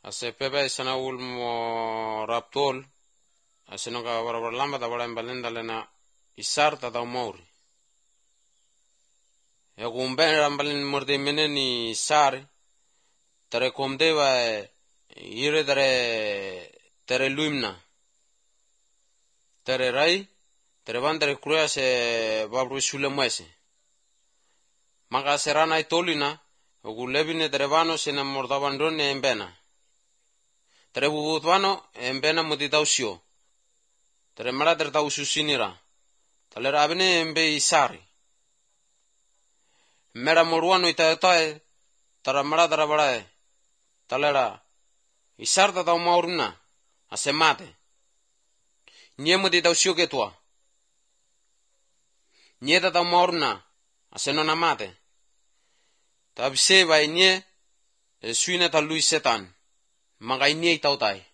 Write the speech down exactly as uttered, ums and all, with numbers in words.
ase pepe sana ulmo raptol ase no ka bara lamba da bara embalenda lena isar ta da mauri ya gumbe rambalin morde meneni sar tare komdeva ire tare tare luimna tare rai tare vandare kruya se babru shule mwese maka serana itolina ogulebine tare vano se na mordavandone embena tare bubutvano embena muditausio tare mara tare taususinira tale rabine embe isari mera moruano itaetae tara mara tara barae talera isarta tau mauruna asemate niemu di tau sio ketua nieta tau mauruna asenona mate tabse vai nie suina ta lui setan magai nie tau tai